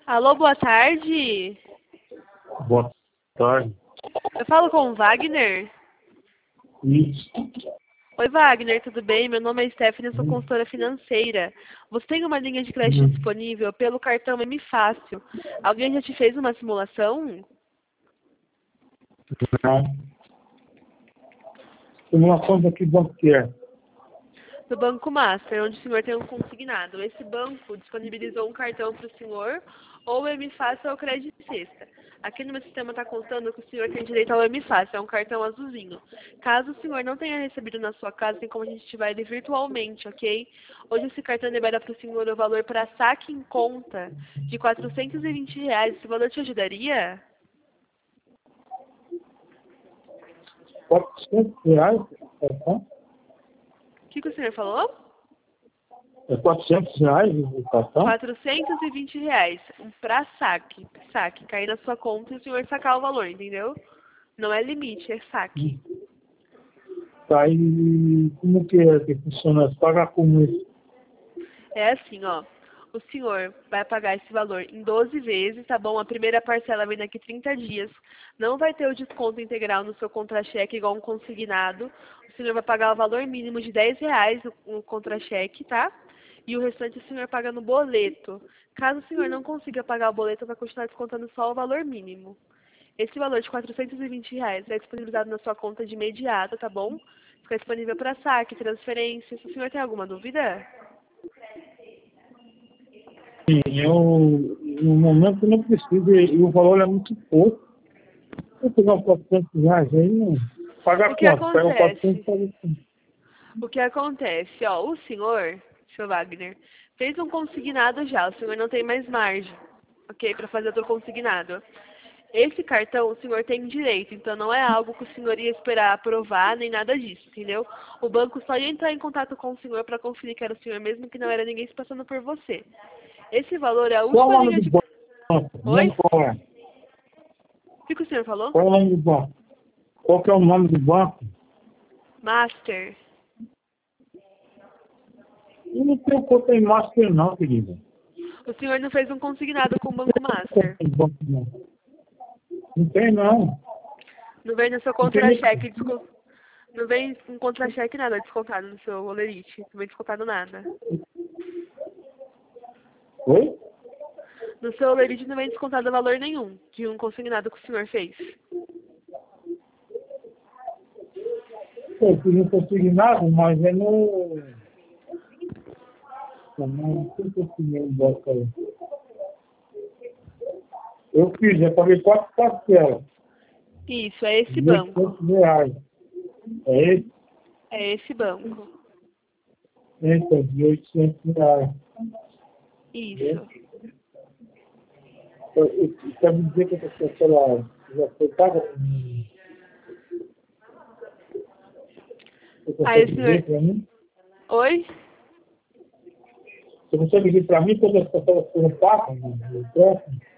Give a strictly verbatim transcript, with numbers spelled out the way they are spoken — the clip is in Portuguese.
Alô, boa tarde. Boa tarde. Eu falo com o Wagner. Isso. Oi, Wagner, tudo bem? Meu nome é Stephanie, eu sou Hum. consultora financeira. Você tem uma linha de crédito Hum. disponível pelo cartão M Fácil. Alguém já te fez uma simulação? Não. Simulação daqui do banco que é. Do Banco Master, onde o senhor tem um consignado. Esse banco disponibilizou um cartão para o senhor, ou o M Fácil ou o Crédito Sexta. Aqui no meu sistema está contando que o senhor tem direito ao M Fácil, é um cartão azulzinho. Caso o senhor não tenha recebido na sua casa, tem como a gente ativar ele virtualmente, ok? Hoje esse cartão libera para o senhor o valor para saque em conta de quatrocentos e vinte reais. Esse valor te ajudaria? quatrocentos reais? É, tá? O que, que o senhor falou? É quatrocentos reais o cartão? quatrocentos e vinte reais. Um pra saque. Saque. Cair na sua conta e o senhor sacar o valor, entendeu? Não é limite, é saque. Hum. Tá, e como que é que funciona? Você paga como isso? É assim, ó. O senhor vai pagar esse valor em doze vezes, tá bom? A primeira parcela vem daqui trinta dias. Não vai ter o desconto integral no seu contra-cheque igual um consignado. O senhor vai pagar o valor mínimo de dez reais no, no contra-cheque, tá? E o restante o senhor paga no boleto. Caso o senhor não consiga pagar o boleto, vai continuar descontando só o valor mínimo. Esse valor de quatrocentos e vinte reais é disponibilizado na sua conta de imediato, tá bom? Fica disponível para saque, transferência. Se o senhor tem alguma dúvida? Sim, eu no momento não preciso e o valor é muito pouco. Eu pegar um quatrocentos reais aí, não. Pagar O que quanto? Pega um acontece? quatrocentos e paga. O que acontece? Ó, o senhor, seu Wagner, fez um consignado já. O senhor não tem mais margem, ok? Para fazer outro consignado. Esse cartão o senhor tem direito, então não é algo que o senhor ia esperar aprovar, nem nada disso, entendeu? O banco só ia entrar em contato com o senhor para conferir que era o senhor mesmo, que não era ninguém se passando por você. Esse valor é a Qual é última o nome linha do de... banco? Oi? Não, qual é? O que, que o senhor falou? Qual é o nome do banco? Qual que é o nome do banco? Master. Eu não tenho conta em Master não, querida. O senhor não fez um consignado com o Banco Conta Master. em banco não. Não tem não. Não vem no seu Não tem nem... contra-cheque, descon... Não vem um contra-cheque nada descontado no seu olerite. Não vem descontado nada. Oi? No seu olerite não vem descontado valor nenhum de um consignado que o senhor fez. Eu fiz um consignado, mas é no... Eu não sei se eu fiz um banco aí. Eu fiz, eu paguei quatro parcelas. Isso, é esse De banco. oitocentos reais. É esse? É esse banco. Então, de oitocentos reais. Isso. Eu, eu, quer me dizer que essa parcela já foi paga? Você Aí o consegue senhor... dizer para mim? Oi? Você consegue dizer para mim quando as pessoas foram pagas?